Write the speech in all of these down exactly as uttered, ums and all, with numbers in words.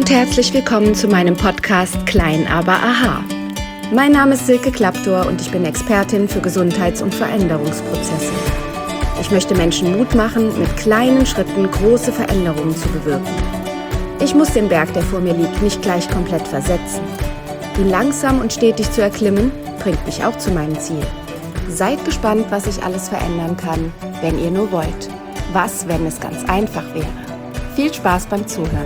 und herzlich willkommen zu meinem Podcast Klein aber Aha. Mein Name ist Silke Klaptor und ich bin Expertin für Gesundheits- und Veränderungsprozesse. Ich möchte Menschen Mut machen, mit kleinen Schritten große Veränderungen zu bewirken. Ich muss den Berg, der vor mir liegt, nicht gleich komplett versetzen. Ihn langsam und stetig zu erklimmen, bringt mich auch zu meinem Ziel. Seid gespannt, was ich alles verändern kann, wenn ihr nur wollt. Was, wenn es ganz einfach wäre? Viel Spaß beim Zuhören.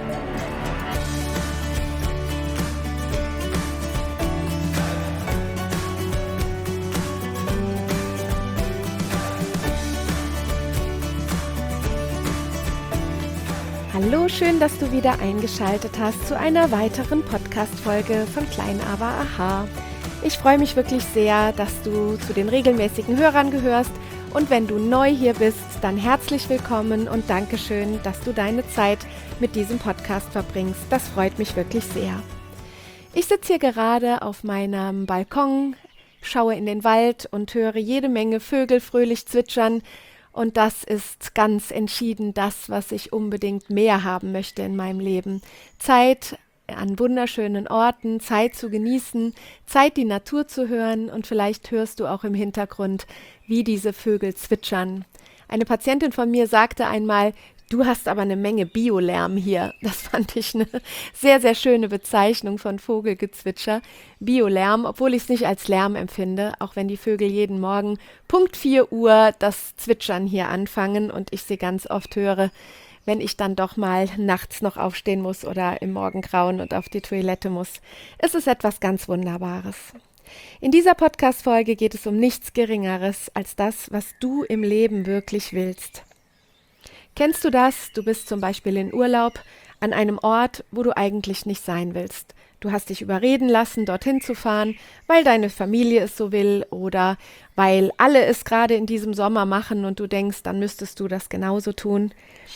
Hallo, schön, dass du wieder eingeschaltet hast zu einer weiteren Podcast-Folge von Klein aber Aha. Ich freue mich wirklich sehr, dass du zu den regelmäßigen Hörern gehörst und wenn du neu hier bist, dann herzlich willkommen und Dankeschön, dass du deine Zeit mit diesem Podcast verbringst. Das freut mich wirklich sehr. Ich sitze hier gerade auf meinem Balkon, schaue in den Wald und höre jede Menge Vögel fröhlich zwitschern. Und das ist ganz entschieden das, was ich unbedingt mehr haben möchte in meinem Leben. Zeit an wunderschönen Orten, Zeit zu genießen, Zeit die Natur zu hören und vielleicht hörst du auch im Hintergrund, wie diese Vögel zwitschern. Eine Patientin von mir sagte einmal, du hast aber eine Menge Biolärm hier. Das fand ich eine sehr, sehr schöne Bezeichnung von Vogelgezwitscher. Biolärm, obwohl ich es nicht als Lärm empfinde, auch wenn die Vögel jeden Morgen Punkt vier Uhr das Zwitschern hier anfangen und ich sie ganz oft höre, wenn ich dann doch mal nachts noch aufstehen muss oder im Morgengrauen und auf die Toilette muss. Es ist etwas ganz Wunderbares. In dieser Podcast-Folge geht es um nichts Geringeres als das, was du im Leben wirklich willst. Kennst du das? Du bist zum Beispiel in Urlaub an einem Ort, wo du eigentlich nicht sein willst. Du hast dich überreden lassen, dorthin zu fahren, weil deine Familie es so will oder weil alle es gerade in diesem Sommer machen und du denkst, dann müsstest du das genauso tun.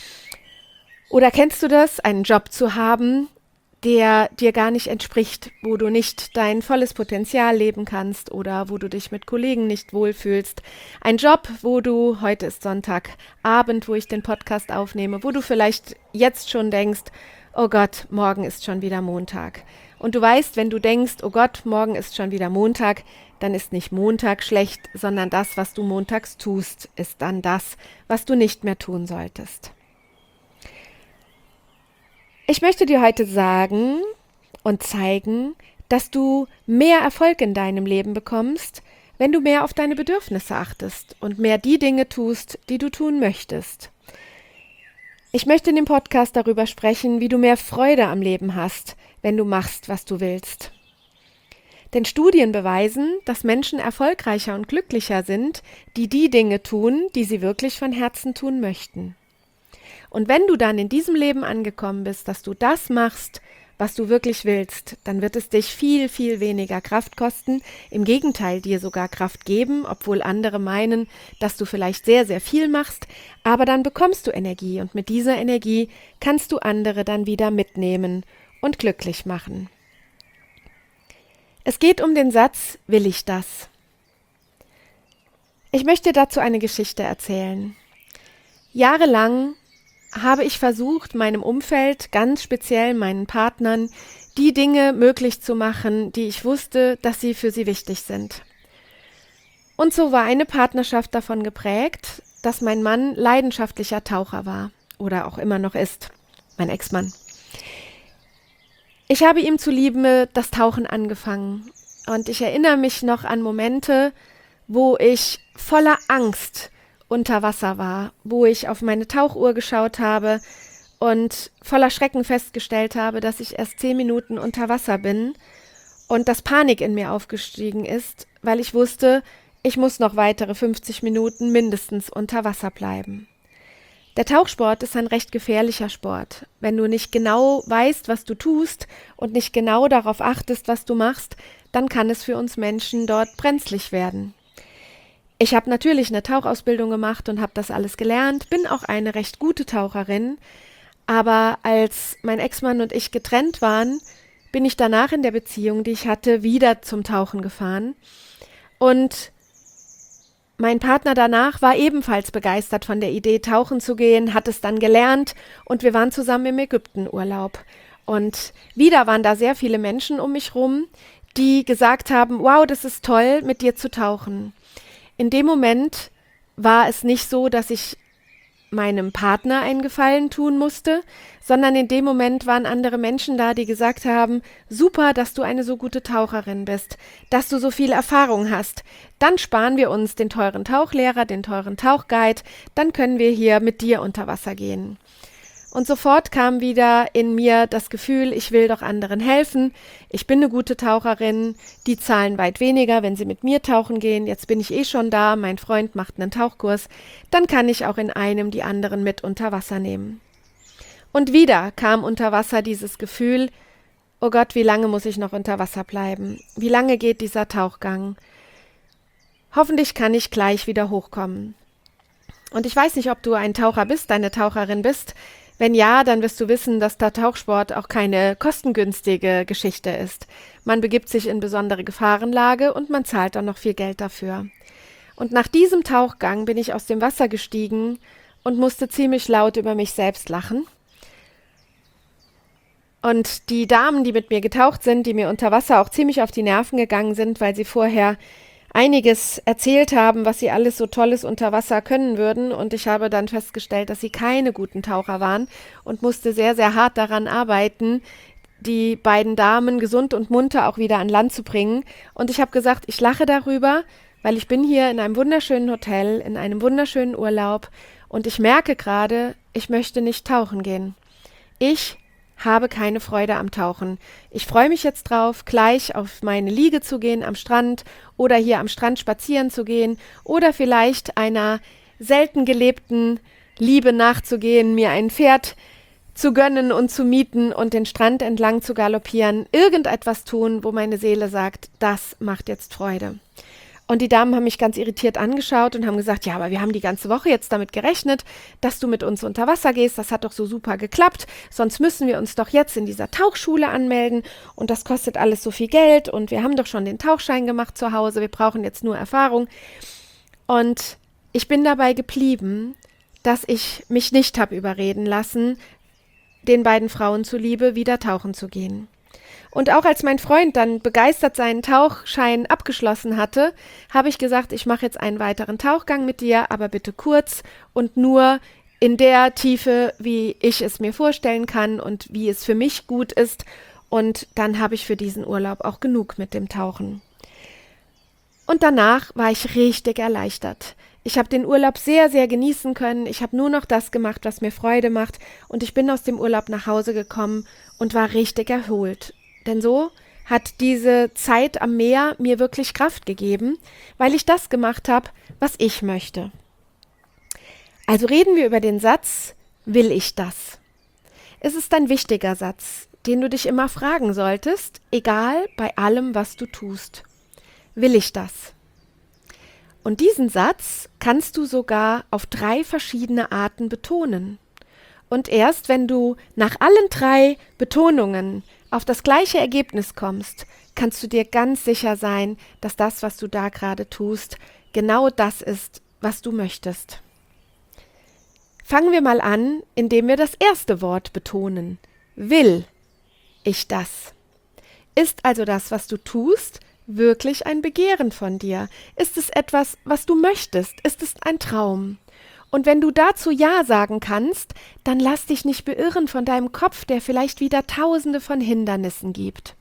Oder kennst du das, einen Job zu haben, der dir gar nicht entspricht, wo du nicht dein volles Potenzial leben kannst oder wo du dich mit Kollegen nicht wohlfühlst. Ein Job, wo du, heute ist Sonntagabend, wo ich den Podcast aufnehme, wo du vielleicht jetzt schon denkst, oh Gott, morgen ist schon wieder Montag. Und du weißt, wenn du denkst, oh Gott, morgen ist schon wieder Montag, dann ist nicht Montag schlecht, sondern das, was du montags tust, ist dann das, was du nicht mehr tun solltest. Ich möchte dir heute sagen und zeigen, dass du mehr Erfolg in deinem Leben bekommst, wenn du mehr auf deine Bedürfnisse achtest und mehr die Dinge tust, die du tun möchtest. Ich möchte in dem Podcast darüber sprechen, wie du mehr Freude am Leben hast, wenn du machst, was du willst. Denn Studien beweisen, dass Menschen erfolgreicher und glücklicher sind, die die Dinge tun, die sie wirklich von Herzen tun möchten. Und wenn du dann in diesem Leben angekommen bist, dass du das machst, was du wirklich willst, dann wird es dich viel, viel weniger Kraft kosten, im Gegenteil dir sogar Kraft geben, obwohl andere meinen, dass du vielleicht sehr, sehr viel machst, aber dann bekommst du Energie und mit dieser Energie kannst du andere dann wieder mitnehmen und glücklich machen. Es geht um den Satz, will ich das? Ich möchte dazu eine Geschichte erzählen. Jahrelang habe ich versucht, meinem Umfeld, ganz speziell meinen Partnern, die Dinge möglich zu machen, die ich wusste, dass sie für sie wichtig sind. Und so war eine Partnerschaft davon geprägt, dass mein Mann leidenschaftlicher Taucher war oder auch immer noch ist, mein Ex-Mann. Ich habe ihm zuliebe das Tauchen angefangen und ich erinnere mich noch an Momente, wo ich voller Angst unter Wasser war, wo ich auf meine Tauchuhr geschaut habe und voller Schrecken festgestellt habe, dass ich erst zehn Minuten unter Wasser bin und dass Panik in mir aufgestiegen ist, weil ich wusste, ich muss noch weitere fünfzig Minuten mindestens unter Wasser bleiben. Der Tauchsport ist ein recht gefährlicher Sport. Wenn du nicht genau weißt, was du tust und nicht genau darauf achtest, was du machst, dann kann es für uns Menschen dort brenzlig werden. Ich habe natürlich eine Tauchausbildung gemacht und habe das alles gelernt, bin auch eine recht gute Taucherin, aber als mein Ex-Mann und ich getrennt waren, bin ich danach in der Beziehung, die ich hatte, wieder zum Tauchen gefahren und mein Partner danach war ebenfalls begeistert von der Idee, tauchen zu gehen, hat es dann gelernt und wir waren zusammen im Ägyptenurlaub. Und wieder waren da sehr viele Menschen um mich rum, die gesagt haben, wow, das ist toll, mit dir zu tauchen. In dem Moment war es nicht so, dass ich meinem Partner einen Gefallen tun musste, sondern in dem Moment waren andere Menschen da, die gesagt haben, super, dass du eine so gute Taucherin bist, dass du so viel Erfahrung hast. Dann sparen wir uns den teuren Tauchlehrer, den teuren Tauchguide, dann können wir hier mit dir unter Wasser gehen. Und sofort kam wieder in mir das Gefühl, ich will doch anderen helfen. Ich bin eine gute Taucherin, die zahlen weit weniger, wenn sie mit mir tauchen gehen. Jetzt bin ich eh schon da, mein Freund macht einen Tauchkurs. Dann kann ich auch in einem die anderen mit unter Wasser nehmen. Und wieder kam unter Wasser dieses Gefühl, oh Gott, wie lange muss ich noch unter Wasser bleiben? Wie lange geht dieser Tauchgang? Hoffentlich kann ich gleich wieder hochkommen. Und ich weiß nicht, ob du ein Taucher bist, eine Taucherin bist. Wenn ja, dann wirst du wissen, dass der Tauchsport auch keine kostengünstige Geschichte ist. Man begibt sich in besondere Gefahrenlage und man zahlt dann noch viel Geld dafür. Und nach diesem Tauchgang bin ich aus dem Wasser gestiegen und musste ziemlich laut über mich selbst lachen. Und die Damen, die mit mir getaucht sind, die mir unter Wasser auch ziemlich auf die Nerven gegangen sind, weil sie vorher einiges erzählt haben, was sie alles so Tolles unter Wasser können würden, und ich habe dann festgestellt, dass sie keine guten Taucher waren und musste sehr, sehr hart daran arbeiten, die beiden Damen gesund und munter auch wieder an Land zu bringen. Und ich habe gesagt, ich lache darüber, weil ich bin hier in einem wunderschönen Hotel, in einem wunderschönen Urlaub und ich merke gerade, ich möchte nicht tauchen gehen. Ich habe keine Freude am Tauchen. Ich freue mich jetzt drauf, gleich auf meine Liege zu gehen am Strand oder hier am Strand spazieren zu gehen oder vielleicht einer selten gelebten Liebe nachzugehen, mir ein Pferd zu gönnen und zu mieten und den Strand entlang zu galoppieren, irgendetwas tun, wo meine Seele sagt, das macht jetzt Freude. Und die Damen haben mich ganz irritiert angeschaut und haben gesagt, ja, aber wir haben die ganze Woche jetzt damit gerechnet, dass du mit uns unter Wasser gehst. Das hat doch so super geklappt. Sonst müssen wir uns doch jetzt in dieser Tauchschule anmelden und das kostet alles so viel Geld und wir haben doch schon den Tauchschein gemacht zu Hause. Wir brauchen jetzt nur Erfahrung. Und ich bin dabei geblieben, dass ich mich nicht habe überreden lassen, den beiden Frauen zuliebe wieder tauchen zu gehen. Und auch als mein Freund dann begeistert seinen Tauchschein abgeschlossen hatte, habe ich gesagt, ich mache jetzt einen weiteren Tauchgang mit dir, aber bitte kurz und nur in der Tiefe, wie ich es mir vorstellen kann und wie es für mich gut ist. Und dann habe ich für diesen Urlaub auch genug mit dem Tauchen. Und danach war ich richtig erleichtert. Ich habe den Urlaub sehr, sehr genießen können. Ich habe nur noch das gemacht, was mir Freude macht. Und ich bin aus dem Urlaub nach Hause gekommen und war richtig erholt. Denn so hat diese Zeit am Meer mir wirklich Kraft gegeben, weil ich das gemacht habe, was ich möchte. Also reden wir über den Satz, will ich das? Es ist ein wichtiger Satz, den du dich immer fragen solltest, egal bei allem, was du tust. Will ich das? Und diesen Satz kannst du sogar auf drei verschiedene Arten betonen. Und erst wenn du nach allen drei Betonungen auf das gleiche Ergebnis kommst, kannst du dir ganz sicher sein, dass das, was du da gerade tust, genau das ist, was du möchtest. Fangen wir mal an, indem wir das erste Wort betonen. Will ich das? Ist also das, was du tust, wirklich ein Begehren von dir? Ist es etwas, was du möchtest? Ist es ein Traum? Und wenn du dazu Ja sagen kannst, dann lass dich nicht beirren von deinem Kopf, der vielleicht wieder tausende von Hindernissen gibt.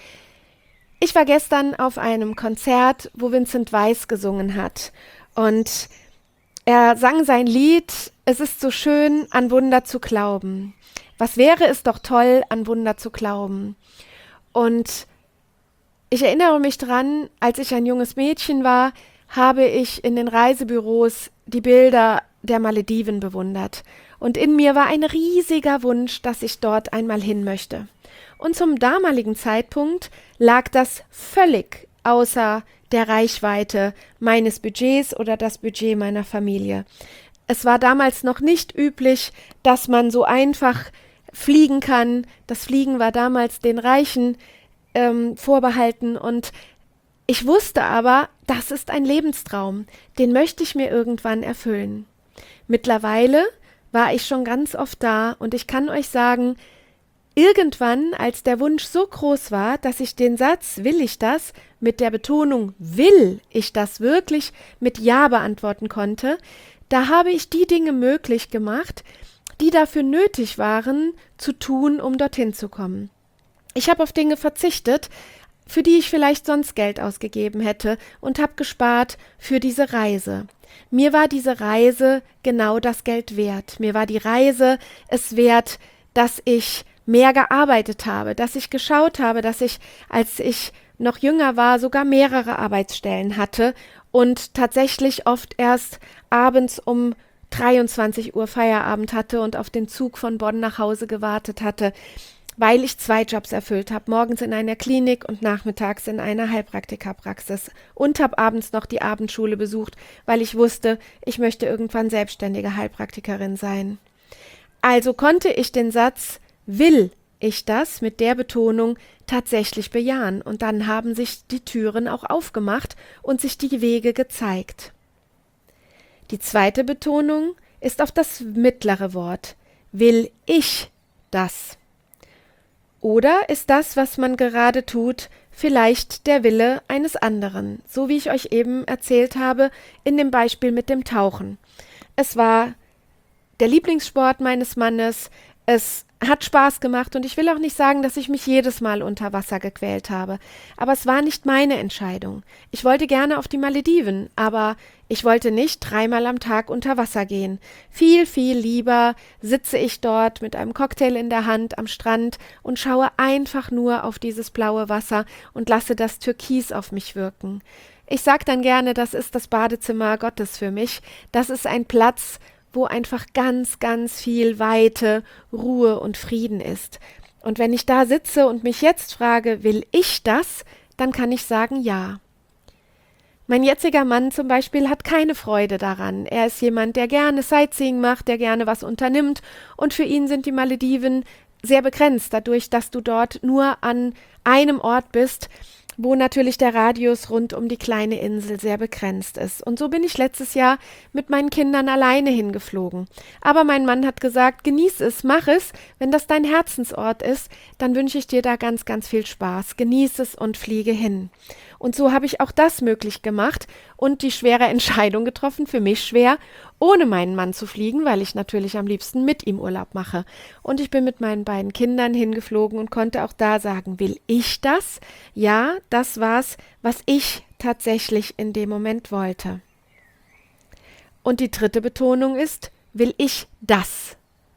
Ich war gestern auf einem Konzert, wo Vincent Weiss gesungen hat. Und er sang sein Lied, es ist so schön, an Wunder zu glauben. Was wäre es doch toll, an Wunder zu glauben. Und ich erinnere mich dran, als ich ein junges Mädchen war, habe ich in den Reisebüros die Bilder der Malediven bewundert. Und in mir war ein riesiger Wunsch, dass ich dort einmal hin möchte. Und zum damaligen Zeitpunkt lag das völlig außer der Reichweite meines Budgets oder das Budget meiner Familie. Es war damals noch nicht üblich, dass man so einfach fliegen kann. Das Fliegen war damals den Reichen ähm, vorbehalten und ich wusste aber, das ist ein Lebenstraum, den möchte ich mir irgendwann erfüllen. Mittlerweile war ich schon ganz oft da und ich kann euch sagen, irgendwann, als der Wunsch so groß war, dass ich den Satz, will ich das, mit der Betonung, will ich das wirklich mit Ja beantworten konnte, da habe ich die Dinge möglich gemacht, die dafür nötig waren, zu tun, um dorthin zu kommen. Ich habe auf Dinge verzichtet, für die ich vielleicht sonst Geld ausgegeben hätte und habe gespart für diese Reise. Mir war diese Reise genau das Geld wert. Mir war die Reise es wert, dass ich mehr gearbeitet habe, dass ich geschaut habe, dass ich, als ich noch jünger war, sogar mehrere Arbeitsstellen hatte und tatsächlich oft erst abends um dreiundzwanzig Uhr Feierabend hatte und auf den Zug von Bonn nach Hause gewartet hatte, weil ich zwei Jobs erfüllt habe, morgens in einer Klinik und nachmittags in einer Heilpraktikerpraxis und habe abends noch die Abendschule besucht, weil ich wusste, ich möchte irgendwann selbstständige Heilpraktikerin sein. Also konnte ich den Satz, will ich das, mit der Betonung tatsächlich bejahen, und dann haben sich die Türen auch aufgemacht und sich die Wege gezeigt. Die zweite Betonung ist auf das mittlere Wort, will ich das? Oder ist das, was man gerade tut, vielleicht der Wille eines anderen, so wie ich euch eben erzählt habe in dem Beispiel mit dem Tauchen. Es war der Lieblingssport meines Mannes, es hat Spaß gemacht und ich will auch nicht sagen, dass ich mich jedes Mal unter Wasser gequält habe, aber es war nicht meine Entscheidung. Ich wollte gerne auf die Malediven, aber ich wollte nicht dreimal am Tag unter Wasser gehen. Viel, viel lieber sitze ich dort mit einem Cocktail in der Hand am Strand und schaue einfach nur auf dieses blaue Wasser und lasse das Türkis auf mich wirken. Ich sage dann gerne, das ist das Badezimmer Gottes für mich. Das ist ein Platz, wo einfach ganz, ganz viel Weite, Ruhe und Frieden ist. Und wenn ich da sitze und mich jetzt frage, will ich das, dann kann ich sagen, ja. Mein jetziger Mann zum Beispiel hat keine Freude daran. Er ist jemand, der gerne Sightseeing macht, der gerne was unternimmt, und für ihn sind die Malediven sehr begrenzt, dadurch, dass du dort nur an einem Ort bist, wo natürlich der Radius rund um die kleine Insel sehr begrenzt ist. Und so bin ich letztes Jahr mit meinen Kindern alleine hingeflogen. Aber mein Mann hat gesagt, genieß es, mach es. Wenn das dein Herzensort ist, dann wünsche ich dir da ganz, ganz viel Spaß. Genieß es und fliege hin. Und so habe ich auch das möglich gemacht und die schwere Entscheidung getroffen, für mich schwer, ohne meinen Mann zu fliegen, weil ich natürlich am liebsten mit ihm Urlaub mache. Und ich bin mit meinen beiden Kindern hingeflogen und konnte auch da sagen, will ich das? Ja, das war's, was ich tatsächlich in dem Moment wollte. Und die dritte Betonung ist, will ich das?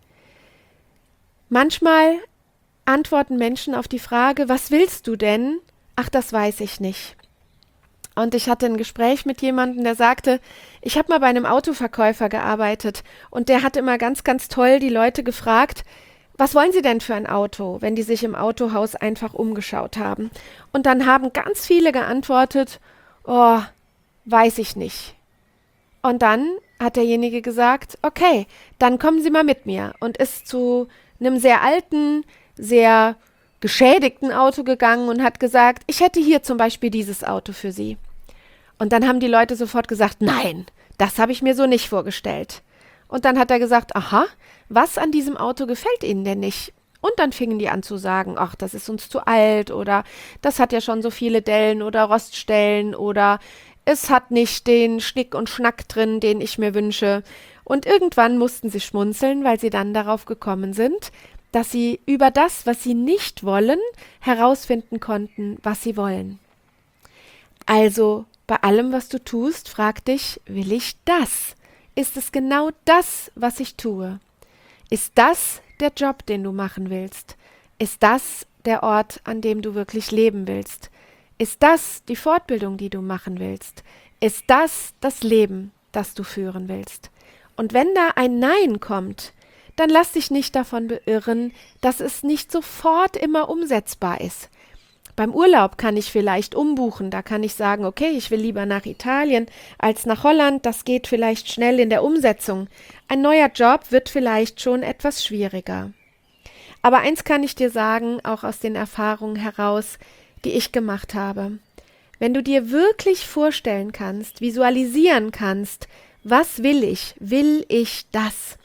Manchmal antworten Menschen auf die Frage, was willst du denn? Ach, das weiß ich nicht. Und ich hatte ein Gespräch mit jemandem, der sagte, ich habe mal bei einem Autoverkäufer gearbeitet und der hat immer ganz, ganz toll die Leute gefragt, was wollen Sie denn für ein Auto, wenn die sich im Autohaus einfach umgeschaut haben? Und dann haben ganz viele geantwortet, oh, weiß ich nicht. Und dann hat derjenige gesagt, okay, dann kommen Sie mal mit mir, und ist zu einem sehr alten, sehr geschädigten Auto gegangen und hat gesagt, ich hätte hier zum Beispiel dieses Auto für Sie. Und dann haben die Leute sofort gesagt, nein, das habe ich mir so nicht vorgestellt. Und dann hat er gesagt, aha, was an diesem Auto gefällt Ihnen denn nicht? Und dann fingen die an zu sagen, ach, das ist uns zu alt oder das hat ja schon so viele Dellen oder Roststellen oder es hat nicht den Schnick und Schnack drin, den ich mir wünsche. Und irgendwann mussten sie schmunzeln, weil sie dann darauf gekommen sind, dass sie über das, was sie nicht wollen, herausfinden konnten, was sie wollen. Also bei allem, was du tust, frag dich, will ich das? Ist es genau das, was ich tue? Ist das der Job, den du machen willst? Ist das der Ort, an dem du wirklich leben willst? Ist das die Fortbildung, die du machen willst? Ist das das Leben, das du führen willst? Und wenn da ein Nein kommt, dann lass dich nicht davon beirren, dass es nicht sofort immer umsetzbar ist. Beim Urlaub kann ich vielleicht umbuchen, da kann ich sagen, okay, ich will lieber nach Italien als nach Holland, das geht vielleicht schnell in der Umsetzung. Ein neuer Job wird vielleicht schon etwas schwieriger. Aber eins kann ich dir sagen, auch aus den Erfahrungen heraus, die ich gemacht habe. Wenn du dir wirklich vorstellen kannst, visualisieren kannst, was will ich, will ich das?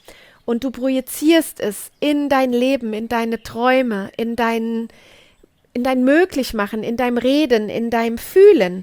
und du projizierst es in dein Leben, in deine Träume, in dein, in dein Möglichmachen, in deinem Reden, in deinem Fühlen.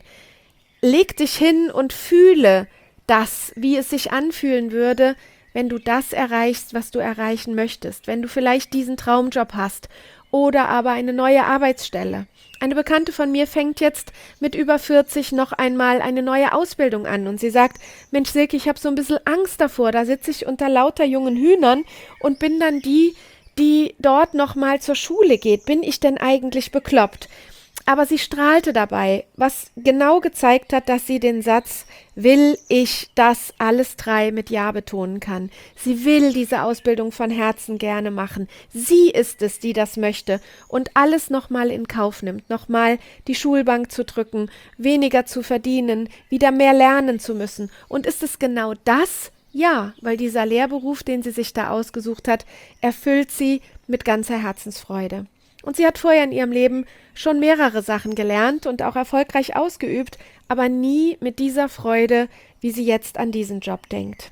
Leg dich hin und fühle das, wie es sich anfühlen würde, wenn du das erreichst, was du erreichen möchtest, wenn du vielleicht diesen Traumjob hast oder aber eine neue Arbeitsstelle. Eine Bekannte von mir fängt jetzt mit über vierzig noch einmal eine neue Ausbildung an und sie sagt, Mensch Silke, ich habe so ein bisschen Angst davor, da sitze ich unter lauter jungen Hühnern und bin dann die, die dort nochmal zur Schule geht. Bin ich denn eigentlich bekloppt? Aber sie strahlte dabei, was genau gezeigt hat, dass sie den Satz, will ich das alles drei mit Ja betonen kann. Sie will diese Ausbildung von Herzen gerne machen. Sie ist es, die das möchte und alles nochmal in Kauf nimmt, nochmal die Schulbank zu drücken, weniger zu verdienen, wieder mehr lernen zu müssen. Und ist es genau das? Ja, weil dieser Lehrberuf, den sie sich da ausgesucht hat, erfüllt sie mit ganzer Herzensfreude. Und sie hat vorher in ihrem Leben schon mehrere Sachen gelernt und auch erfolgreich ausgeübt, aber nie mit dieser Freude, wie sie jetzt an diesen Job denkt.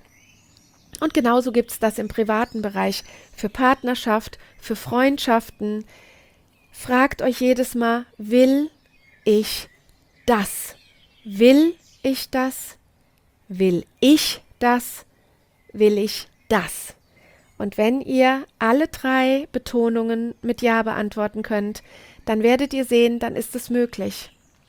Und genauso gibt es das im privaten Bereich, für Partnerschaft, für Freundschaften. Fragt euch jedes Mal, will ich das? Will ich das? Will ich das? Will ich das? Und wenn ihr alle drei Betonungen mit Ja beantworten könnt, dann werdet ihr sehen, dann ist es möglich.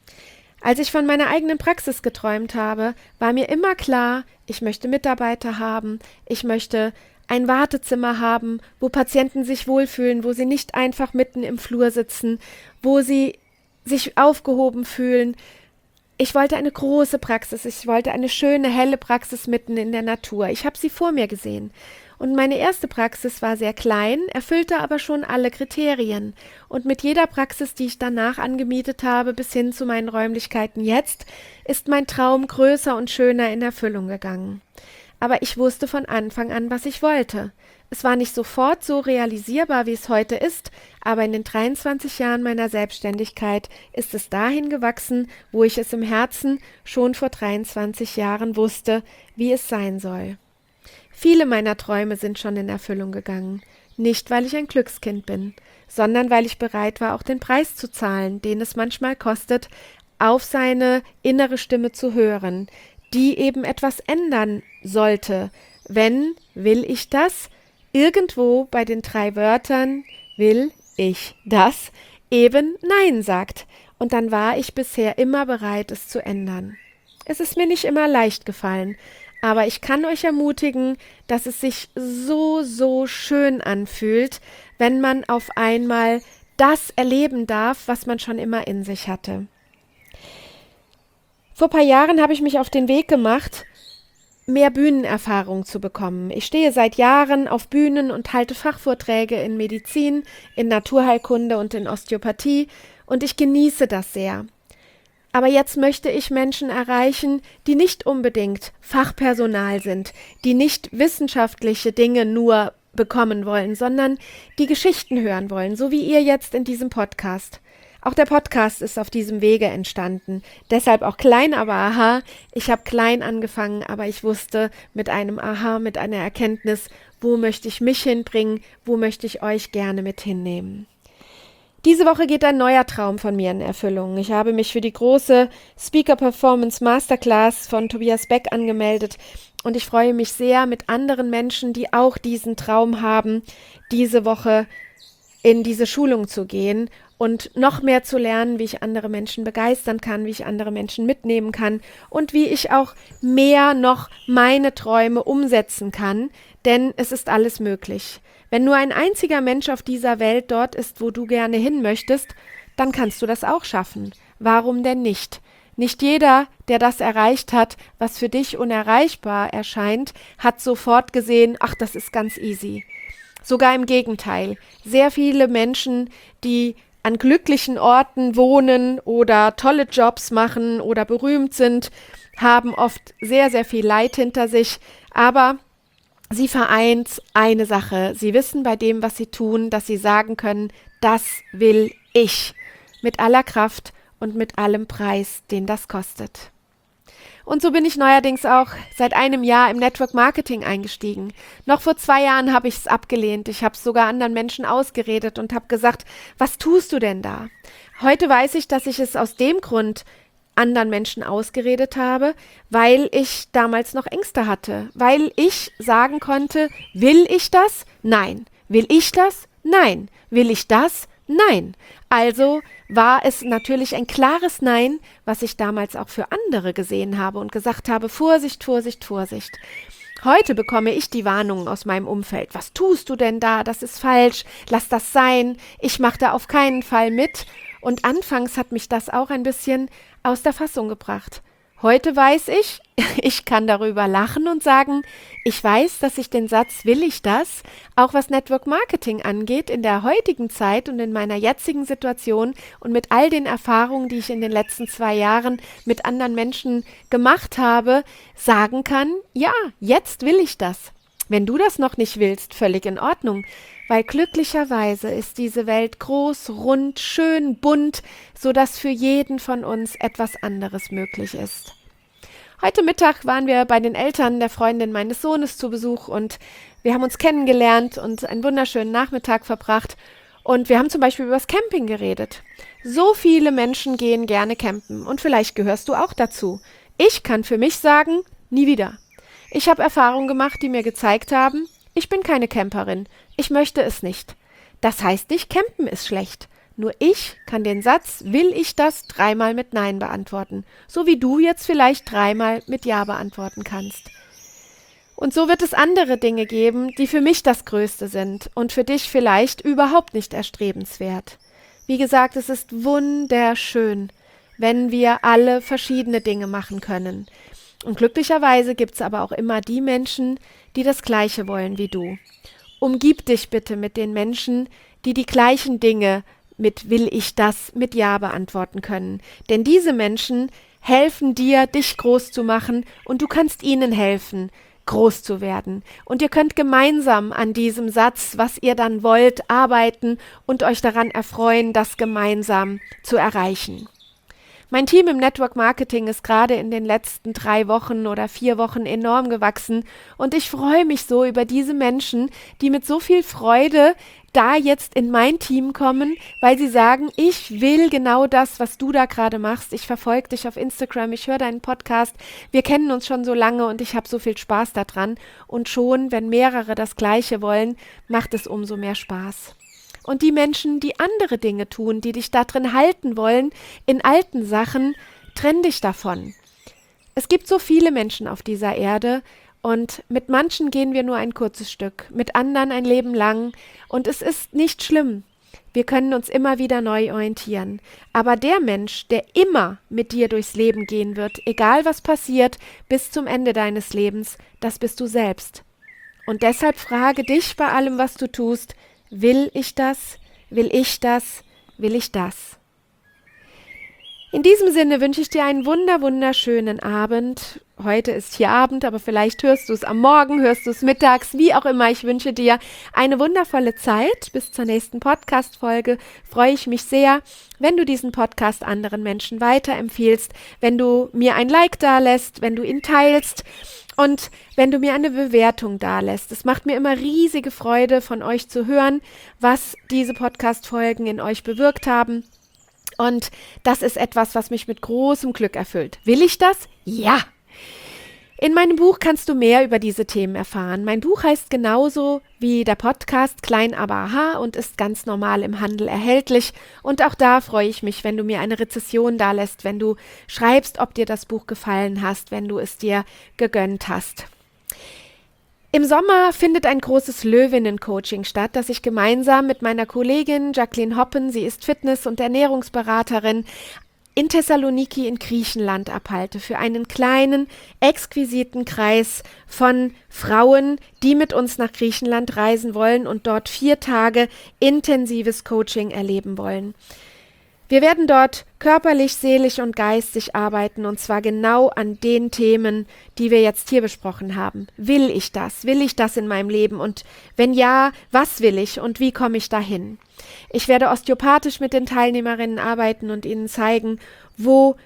Als ich von meiner eigenen Praxis geträumt habe, war mir immer klar, ich möchte Mitarbeiter haben, ich möchte ein Wartezimmer haben, wo Patienten sich wohlfühlen, wo sie nicht einfach mitten im Flur sitzen, wo sie sich aufgehoben fühlen. Ich wollte eine große Praxis, ich wollte eine schöne, helle Praxis mitten in der Natur. Ich habe sie vor mir gesehen. Und meine erste Praxis war sehr klein, erfüllte aber schon alle Kriterien. Und mit jeder Praxis, die ich danach angemietet habe, bis hin zu meinen Räumlichkeiten jetzt, ist mein Traum größer und schöner in Erfüllung gegangen. Aber ich wusste von Anfang an, was ich wollte. Es war nicht sofort so realisierbar, wie es heute ist, aber in den dreiundzwanzig Jahren meiner Selbstständigkeit ist es dahin gewachsen, wo ich es im Herzen schon vor dreiundzwanzig Jahren wusste, wie es sein soll. Viele meiner Träume sind schon in Erfüllung gegangen, nicht weil ich ein Glückskind bin, sondern weil ich bereit war, auch den Preis zu zahlen, den es manchmal kostet, auf seine innere Stimme zu hören, die eben etwas ändern sollte, wenn, will ich das, irgendwo bei den drei Wörtern, will ich das, eben Nein sagt. Und dann war ich bisher immer bereit, es zu ändern. Es ist mir nicht immer leicht gefallen, aber ich kann euch ermutigen, dass es sich so, so schön anfühlt, wenn man auf einmal das erleben darf, was man schon immer in sich hatte. Vor ein paar Jahren habe ich mich auf den Weg gemacht, mehr Bühnenerfahrung zu bekommen. Ich stehe seit Jahren auf Bühnen und halte Fachvorträge in Medizin, in Naturheilkunde und in Osteopathie und ich genieße das sehr. Aber jetzt möchte ich Menschen erreichen, die nicht unbedingt Fachpersonal sind, die nicht wissenschaftliche Dinge nur bekommen wollen, sondern die Geschichten hören wollen, so wie ihr jetzt in diesem Podcast. Auch der Podcast ist auf diesem Wege entstanden. Deshalb auch klein, aber aha. Ich habe klein angefangen, aber ich wusste mit einem Aha, mit einer Erkenntnis, wo möchte ich mich hinbringen, wo möchte ich euch gerne mit hinnehmen. Diese Woche geht ein neuer Traum von mir in Erfüllung. Ich habe mich für die große Speaker Performance Masterclass von Tobias Beck angemeldet und ich freue mich sehr, mit anderen Menschen, die auch diesen Traum haben, diese Woche in diese Schulung zu gehen und noch mehr zu lernen, wie ich andere Menschen begeistern kann, wie ich andere Menschen mitnehmen kann und wie ich auch mehr noch meine Träume umsetzen kann, denn es ist alles möglich. Wenn nur ein einziger Mensch auf dieser Welt dort ist, wo du gerne hin möchtest, dann kannst du das auch schaffen. Warum denn nicht? Nicht jeder, der das erreicht hat, was für dich unerreichbar erscheint, hat sofort gesehen, ach, das ist ganz easy. Sogar im Gegenteil. Sehr viele Menschen, die an glücklichen Orten wohnen oder tolle Jobs machen oder berühmt sind, haben oft sehr, sehr viel Leid hinter sich, aber sie vereint eine Sache. Sie wissen bei dem, was sie tun, dass sie sagen können, das will ich. Mit aller Kraft und mit allem Preis, den das kostet. Und so bin ich neuerdings auch seit einem Jahr im Network Marketing eingestiegen. Noch vor zwei Jahren habe ich es abgelehnt. Ich habe es sogar anderen Menschen ausgeredet und habe gesagt, was tust du denn da? Heute weiß ich, dass ich es aus dem Grund anderen Menschen ausgeredet habe, weil ich damals noch Ängste hatte, weil ich sagen konnte, will ich das? Nein. Will ich das? Nein. Will ich das? Nein. Also war es natürlich ein klares Nein, was ich damals auch für andere gesehen habe und gesagt habe, Vorsicht, Vorsicht, Vorsicht. Heute bekomme ich die Warnungen aus meinem Umfeld. Was tust du denn da? Das ist falsch. Lass das sein. Ich mache da auf keinen Fall mit. Und anfangs hat mich das auch ein bisschen aus der Fassung gebracht. Heute weiß ich, ich kann darüber lachen und sagen, ich weiß, dass ich den Satz, will ich das, auch was Network Marketing angeht, in der heutigen Zeit und in meiner jetzigen Situation und mit all den Erfahrungen, die ich in den letzten zwei Jahren mit anderen Menschen gemacht habe, sagen kann, ja, jetzt will ich das. Wenn du das noch nicht willst, völlig in Ordnung, weil glücklicherweise ist diese Welt groß, rund, schön, bunt, sodass für jeden von uns etwas anderes möglich ist. Heute Mittag waren wir bei den Eltern der Freundin meines Sohnes zu Besuch und wir haben uns kennengelernt und einen wunderschönen Nachmittag verbracht und wir haben zum Beispiel über das Camping geredet. So viele Menschen gehen gerne campen und vielleicht gehörst du auch dazu. Ich kann für mich sagen, nie wieder. Ich habe Erfahrungen gemacht, die mir gezeigt haben, ich bin keine Camperin, ich möchte es nicht. Das heißt nicht, campen ist schlecht. Nur ich kann den Satz, will ich das, dreimal mit Nein beantworten. So wie du jetzt vielleicht dreimal mit Ja beantworten kannst. Und so wird es andere Dinge geben, die für mich das Größte sind und für dich vielleicht überhaupt nicht erstrebenswert. Wie gesagt, es ist wunderschön, wenn wir alle verschiedene Dinge machen können. Und glücklicherweise gibt es aber auch immer die Menschen, die das Gleiche wollen wie du. Umgib dich bitte mit den Menschen, die die gleichen Dinge mit will ich das mit Ja beantworten können. Denn diese Menschen helfen dir, dich groß zu machen und du kannst ihnen helfen, groß zu werden. Und ihr könnt gemeinsam an diesem Satz, was ihr dann wollt, arbeiten und euch daran erfreuen, das gemeinsam zu erreichen. Mein Team im Network Marketing ist gerade in den letzten drei Wochen oder vier Wochen enorm gewachsen und ich freue mich so über diese Menschen, die mit so viel Freude da jetzt in mein Team kommen, weil sie sagen, ich will genau das, was du da gerade machst. Ich verfolge dich auf Instagram, ich höre deinen Podcast, wir kennen uns schon so lange und ich habe so viel Spaß daran. Und schon, wenn mehrere das Gleiche wollen, macht es umso mehr Spaß. Und die Menschen, die andere Dinge tun, die dich da drin halten wollen, in alten Sachen, trenn dich davon. Es gibt so viele Menschen auf dieser Erde und mit manchen gehen wir nur ein kurzes Stück, mit anderen ein Leben lang und es ist nicht schlimm. Wir können uns immer wieder neu orientieren. Aber der Mensch, der immer mit dir durchs Leben gehen wird, egal was passiert, bis zum Ende deines Lebens, das bist du selbst. Und deshalb frage dich bei allem, was du tust, will ich das? Will ich das? Will ich das? In diesem Sinne wünsche ich dir einen wunder, wunderschönen Abend. Heute ist hier Abend, aber vielleicht hörst du es am Morgen, hörst du es mittags, wie auch immer. Ich wünsche dir eine wundervolle Zeit. Bis zur nächsten Podcast-Folge freue ich mich sehr, wenn du diesen Podcast anderen Menschen weiterempfiehlst, wenn du mir ein Like dalässt, wenn du ihn teilst und wenn du mir eine Bewertung dalässt. Es macht mir immer riesige Freude, von euch zu hören, was diese Podcast-Folgen in euch bewirkt haben. Und das ist etwas, was mich mit großem Glück erfüllt. Will ich das? Ja! In meinem Buch kannst du mehr über diese Themen erfahren. Mein Buch heißt genauso wie der Podcast Klein aber aha und ist ganz normal im Handel erhältlich. Und auch da freue ich mich, wenn du mir eine Rezession dalässt, wenn du schreibst, ob dir das Buch gefallen hast, wenn du es dir gegönnt hast. Im Sommer findet ein großes Löwinnen-Coaching statt, das ich gemeinsam mit meiner Kollegin Jacqueline Hoppen, sie ist Fitness- und Ernährungsberaterin, in Thessaloniki in Griechenland abhalte, für einen kleinen, exquisiten Kreis von Frauen, die mit uns nach Griechenland reisen wollen und dort vier Tage intensives Coaching erleben wollen. Wir werden dort körperlich, seelisch und geistig arbeiten und zwar genau an den Themen, die wir jetzt hier besprochen haben. Will ich das? Will ich das in meinem Leben? Und wenn ja, was will ich und wie komme ich dahin? Ich werde osteopathisch mit den Teilnehmerinnen arbeiten und ihnen zeigen, wo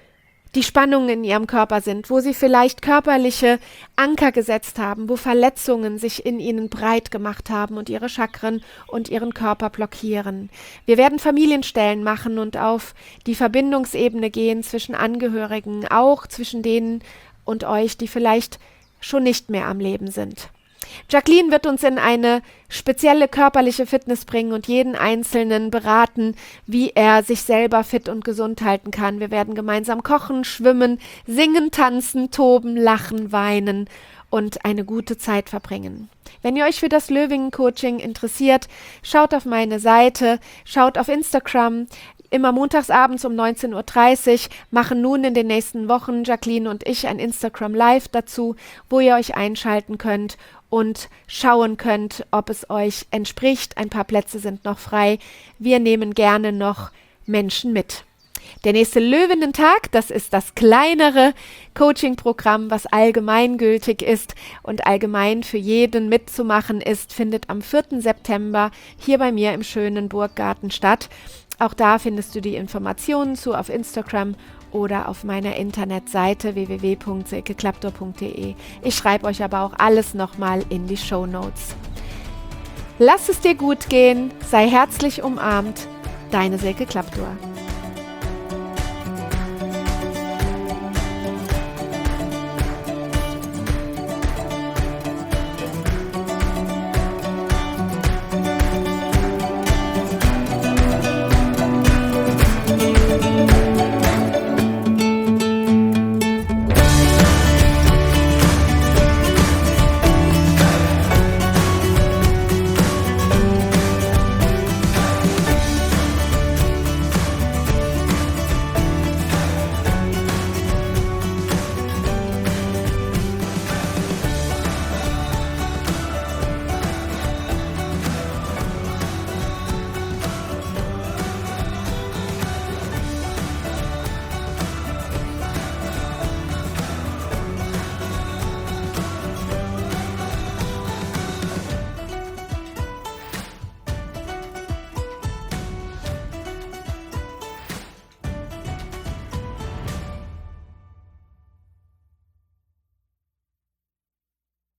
die Spannungen in ihrem Körper sind, wo sie vielleicht körperliche Anker gesetzt haben, wo Verletzungen sich in ihnen breit gemacht haben und ihre Chakren und ihren Körper blockieren. Wir werden Familienstellen machen und auf die Verbindungsebene gehen zwischen Angehörigen, auch zwischen denen und euch, die vielleicht schon nicht mehr am Leben sind. Jacqueline wird uns in eine spezielle körperliche Fitness bringen und jeden Einzelnen beraten, wie er sich selber fit und gesund halten kann. Wir werden gemeinsam kochen, schwimmen, singen, tanzen, toben, lachen, weinen und eine gute Zeit verbringen. Wenn ihr euch für das Löwinnen-Coaching interessiert, schaut auf meine Seite, schaut auf Instagram. Immer montagsabends um neunzehn Uhr dreißig machen nun in den nächsten Wochen Jacqueline und ich ein Instagram Live dazu, wo ihr euch einschalten könnt und schauen könnt, ob es euch entspricht. Ein paar Plätze sind noch frei. Wir nehmen gerne noch Menschen mit. Der nächste Löwinnen-Tag, das ist das kleinere Coaching-Programm, was allgemeingültig ist und allgemein für jeden mitzumachen ist, findet am vierten September hier bei mir im schönen Burggarten statt. Auch da findest du die Informationen zu auf Instagram oder auf meiner Internetseite w w w punkt silke klaptor punkt d e. Ich schreibe euch aber auch alles nochmal in die Shownotes. Lass es dir gut gehen, sei herzlich umarmt, deine Silke Klaptor.